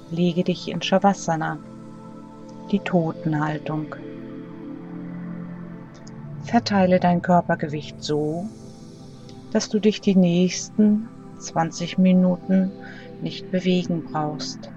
Lege dich in Shavasana, die Totenhaltung. Verteile dein Körpergewicht so, dass du dich die nächsten 20 Minuten nicht bewegen brauchst.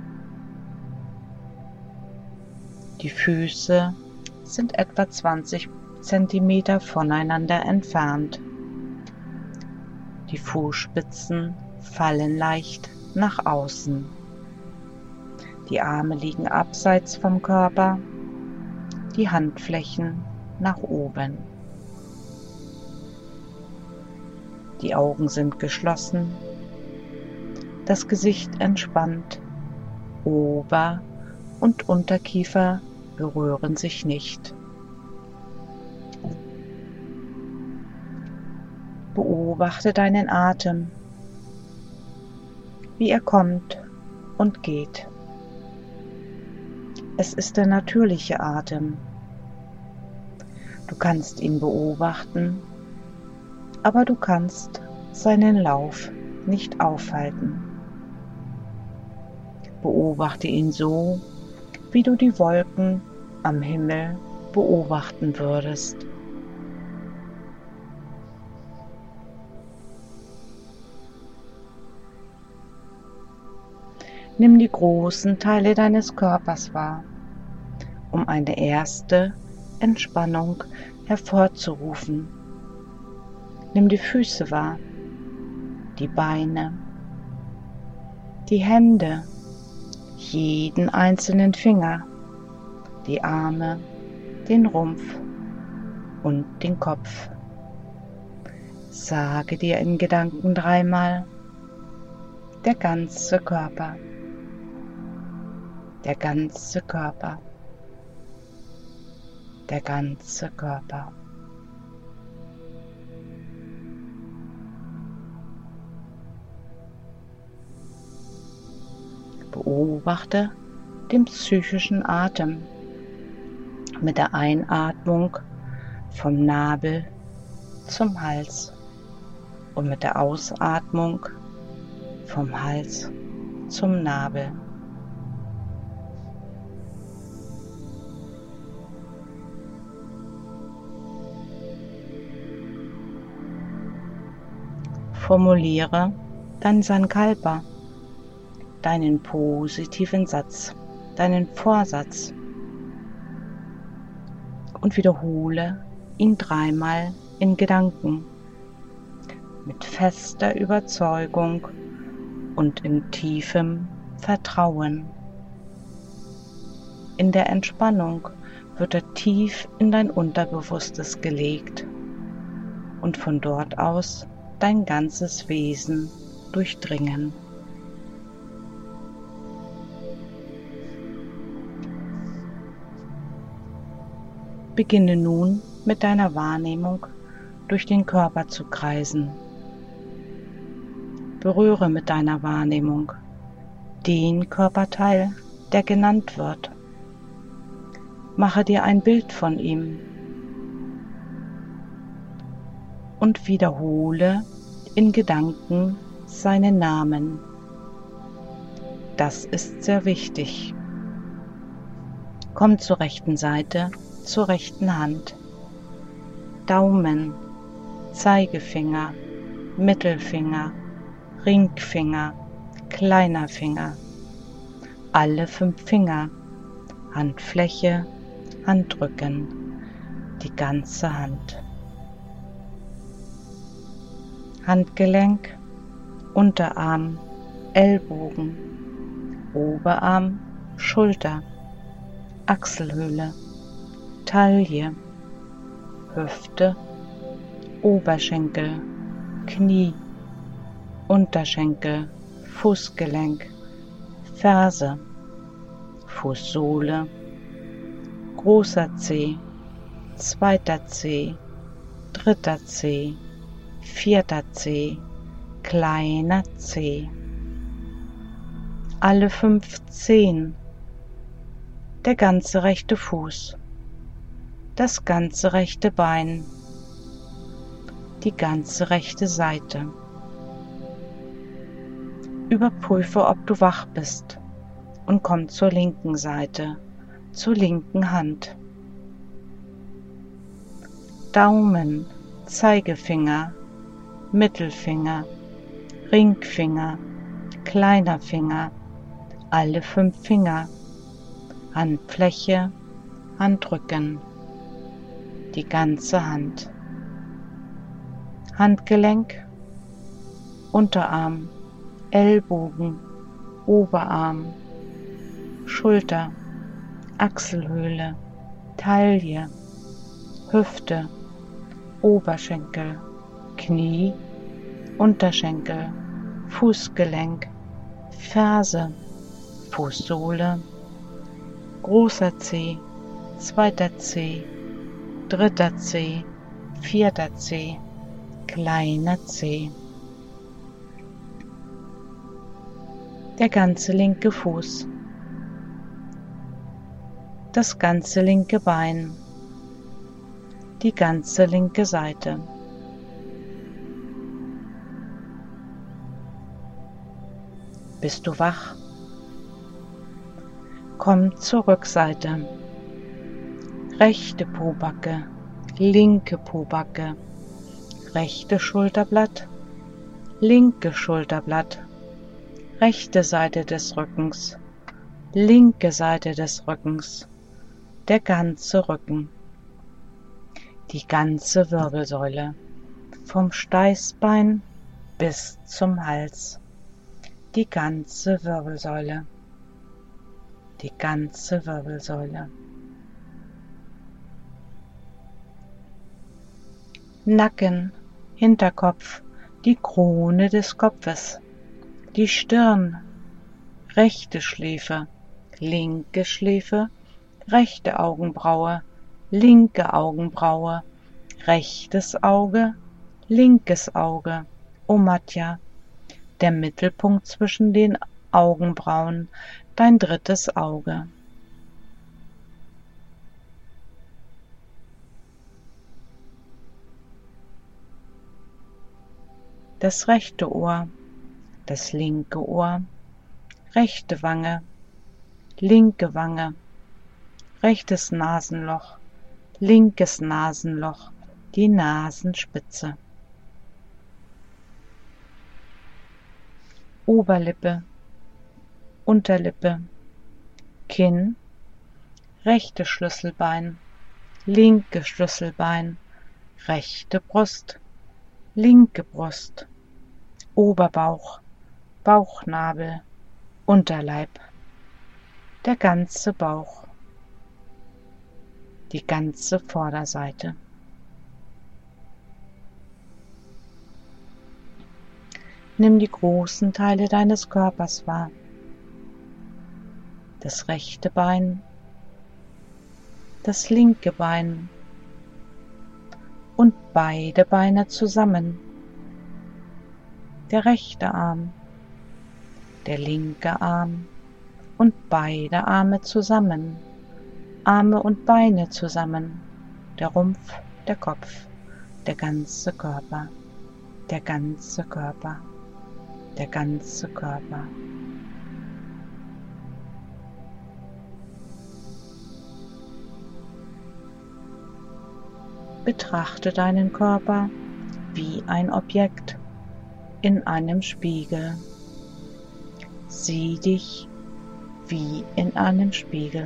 Die Füße sind etwa 20 cm voneinander entfernt. Die Fußspitzen fallen leicht nach außen. Die Arme liegen abseits vom Körper, die Handflächen nach oben. Die Augen sind geschlossen, das Gesicht entspannt, Ober- und Unterkiefer berühren sich nicht. Beobachte deinen Atem, wie er kommt und geht. Es ist der natürliche Atem. Du kannst ihn beobachten, aber du kannst seinen Lauf nicht aufhalten. Beobachte ihn so, wie du die Wolken am Himmel beobachten würdest. Nimm die großen Teile deines Körpers wahr, um eine erste Entspannung hervorzurufen. Nimm die Füße wahr, die Beine, die Hände, jeden einzelnen Finger, die Arme, den Rumpf und den Kopf. Sage dir in Gedanken dreimal: der ganze Körper, der ganze Körper, der ganze Körper. Beobachte den psychischen Atem mit der Einatmung vom Nabel zum Hals und mit der Ausatmung vom Hals zum Nabel. Formuliere dein Sankalpa, deinen positiven Satz, deinen Vorsatz und wiederhole ihn dreimal in Gedanken mit fester Überzeugung und in tiefem Vertrauen. In der Entspannung wird er tief in dein Unterbewusstes gelegt und von dort aus dein ganzes Wesen durchdringen. Beginne nun mit deiner Wahrnehmung durch den Körper zu kreisen. Berühre mit deiner Wahrnehmung den Körperteil, der genannt wird. Mache dir ein Bild von ihm und wiederhole in Gedanken seinen Namen. Das ist sehr wichtig. Komm zur rechten Seite, zur rechten Hand. Daumen, Zeigefinger, Mittelfinger, Ringfinger, kleiner Finger. Alle 5 Finger, Handfläche, Handrücken, die ganze Hand. Handgelenk, Unterarm, Ellbogen, Oberarm, Schulter, Achselhöhle, Taille, Hüfte, Oberschenkel, Knie, Unterschenkel, Fußgelenk, Ferse, Fußsohle, großer Zeh, zweiter Zeh, dritter Zeh, vierter Zeh, kleiner Zeh. Alle 5 Zehen, der ganze rechte Fuß, das ganze rechte Bein, die ganze rechte Seite. Überprüfe, ob du wach bist und komm zur linken Seite, zur linken Hand. Daumen, Zeigefinger, Mittelfinger, Ringfinger, kleiner Finger, alle 5 Finger, Handfläche, Handrücken, die ganze Hand, Handgelenk, Unterarm, Ellbogen, Oberarm, Schulter, Achselhöhle, Taille, Hüfte, Oberschenkel, Knie, Unterschenkel, Fußgelenk, Ferse, Fußsohle, großer Zeh, zweiter Zeh, dritter Zeh, vierter Zeh, kleiner Zeh. Der ganze linke Fuß, das ganze linke Bein, die ganze linke Seite. Bist du wach? Komm zur Rückseite. Rechte Pobacke, linke Pobacke, rechte Schulterblatt, linke Schulterblatt, rechte Seite des Rückens, linke Seite des Rückens, der ganze Rücken, die ganze Wirbelsäule, vom Steißbein bis zum Hals, die ganze Wirbelsäule, die ganze Wirbelsäule. Nacken, Hinterkopf, die Krone des Kopfes, die Stirn, rechte Schläfe, linke Schläfe, rechte Augenbraue, linke Augenbraue, rechtes Auge, linkes Auge, Omatja, der Mittelpunkt zwischen den Augenbrauen, dein drittes Auge. Das rechte Ohr, das linke Ohr, rechte Wange, linke Wange, rechtes Nasenloch, linkes Nasenloch, die Nasenspitze. Oberlippe, Unterlippe, Kinn, rechte Schlüsselbein, linke Schlüsselbein, rechte Brust, linke Brust, Oberbauch, Bauchnabel, Unterleib, der ganze Bauch, die ganze Vorderseite. Nimm die großen Teile deines Körpers wahr. Das rechte Bein, das linke Bein und beide Beine zusammen. Der rechte Arm, der linke Arm und beide Arme zusammen. Arme und Beine zusammen. Der Rumpf, der Kopf, der ganze Körper, der ganze Körper, der ganze Körper. Betrachte deinen Körper wie ein Objekt in einem Spiegel. Sieh dich wie in einem Spiegel.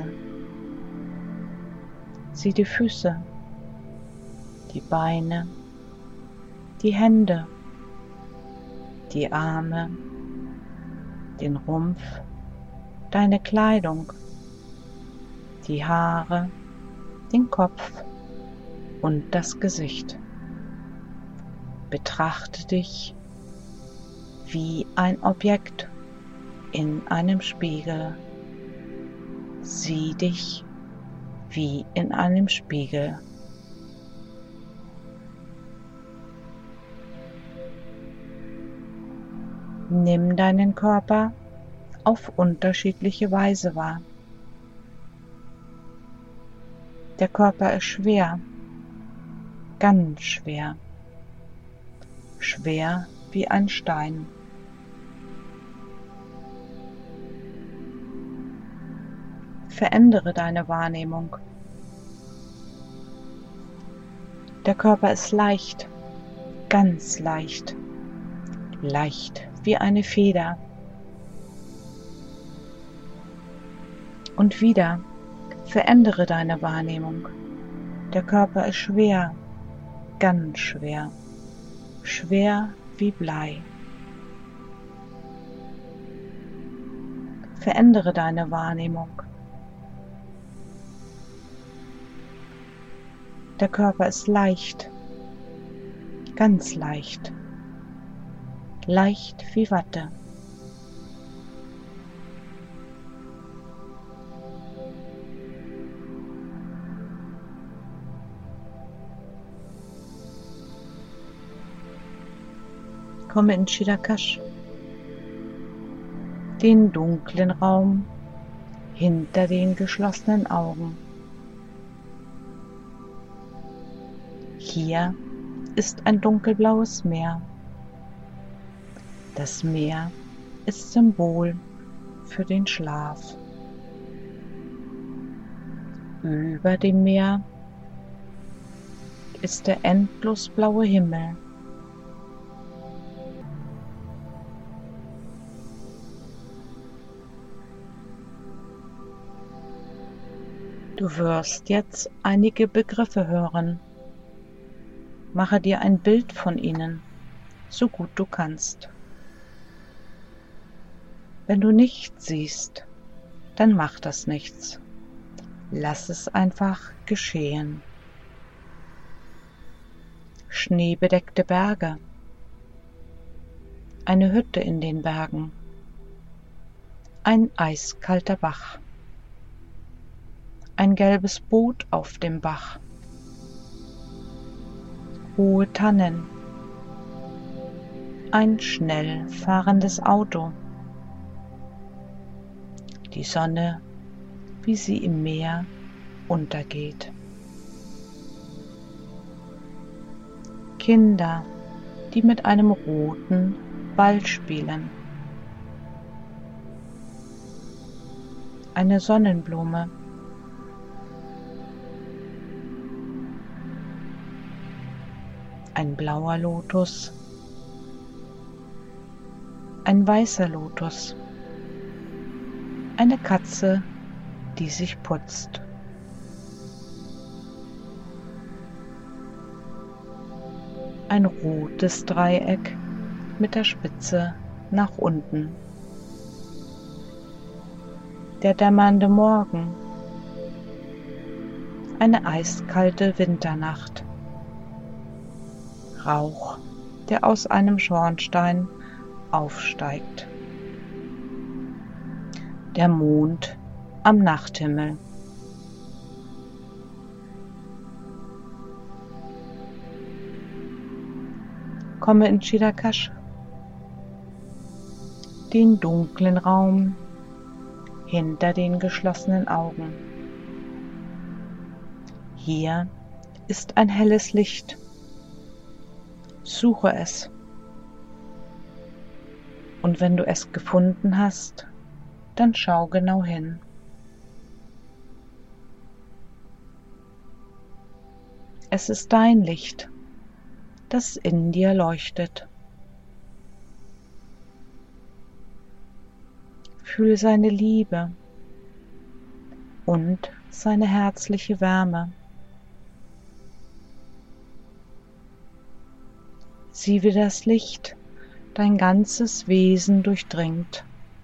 Sieh die Füße, die Beine, die Hände, die Arme, den Rumpf, deine Kleidung, die Haare, den Kopf und das Gesicht. Betrachte dich wie ein Objekt in einem Spiegel. Sieh dich wie in einem Spiegel. Nimm deinen Körper auf unterschiedliche Weise wahr. Der Körper ist schwer, ganz schwer, schwer wie ein Stein. Verändere deine Wahrnehmung. Der Körper ist leicht, ganz leicht, leicht wie eine Feder. Und wieder verändere deine Wahrnehmung. Der Körper ist schwer, ganz schwer, schwer wie Blei. Verändere deine Wahrnehmung. Der Körper ist leicht, ganz leicht, leicht wie Watte. Komme in Chittakash, den dunklen Raum hinter den geschlossenen Augen. Hier ist ein dunkelblaues Meer. Das Meer ist Symbol für den Schlaf. Über dem Meer ist der endlos blaue Himmel. Du wirst jetzt einige Begriffe hören. Mache dir ein Bild von ihnen, so gut du kannst. Wenn du nichts siehst, dann macht das nichts. Lass es einfach geschehen. Schneebedeckte Berge, eine Hütte in den Bergen, ein eiskalter Bach, ein gelbes Boot auf dem Bach, hohe Tannen, ein schnell fahrendes Auto, die Sonne, wie sie im Meer untergeht. Kinder, die mit einem roten Ball spielen. Eine Sonnenblume. Ein blauer Lotus. Ein weißer Lotus. Eine Katze, die sich putzt. Ein rotes Dreieck mit der Spitze nach unten. Der dämmernde Morgen. Eine eiskalte Winternacht. Rauch, der aus einem Schornstein aufsteigt. Der Mond am Nachthimmel. Komme in Chittakash, den dunklen Raum hinter den geschlossenen Augen. Hier ist ein helles Licht. Suche es. Und wenn du es gefunden hast, dann schau genau hin. Es ist dein Licht, das in dir leuchtet. Fühl seine Liebe und seine herzliche Wärme. Sieh, wie das Licht dein ganzes Wesen durchdringt.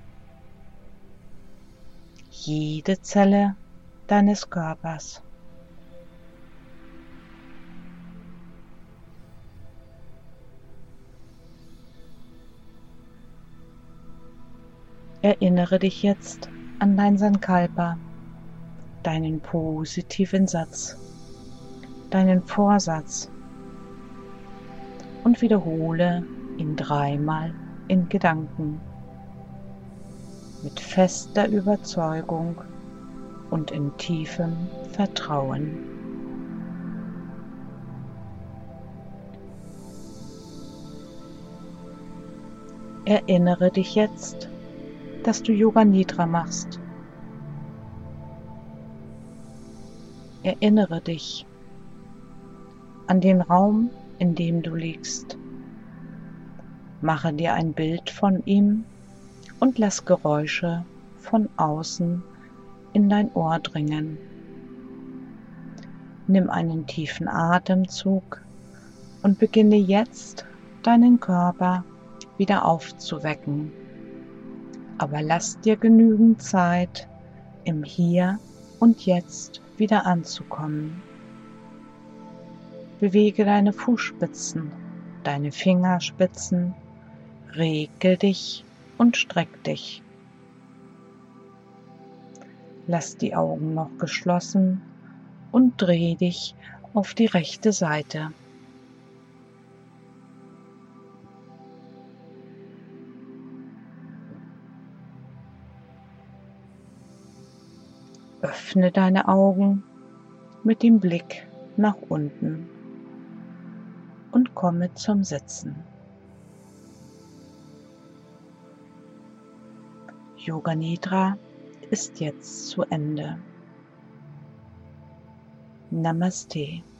Jede Zelle deines Körpers. Erinnere dich jetzt an dein Sankalpa, deinen positiven Satz, deinen Vorsatz und wiederhole ihn 3-mal in Gedanken, mit fester Überzeugung und in tiefem Vertrauen. Erinnere dich jetzt, dass du Yoga Nidra machst. Erinnere dich an den Raum, in dem du liegst. Mache dir ein Bild von ihm und lass Geräusche von außen in dein Ohr dringen. Nimm einen tiefen Atemzug und beginne jetzt, deinen Körper wieder aufzuwecken. Aber lass dir genügend Zeit, im Hier und Jetzt wieder anzukommen. Bewege deine Fußspitzen, deine Fingerspitzen, regel dich und streck dich. Lass die Augen noch geschlossen und dreh dich auf die rechte Seite. Öffne deine Augen mit dem Blick nach unten und komme zum Sitzen. Yoga Nidra ist jetzt zu Ende. Namaste.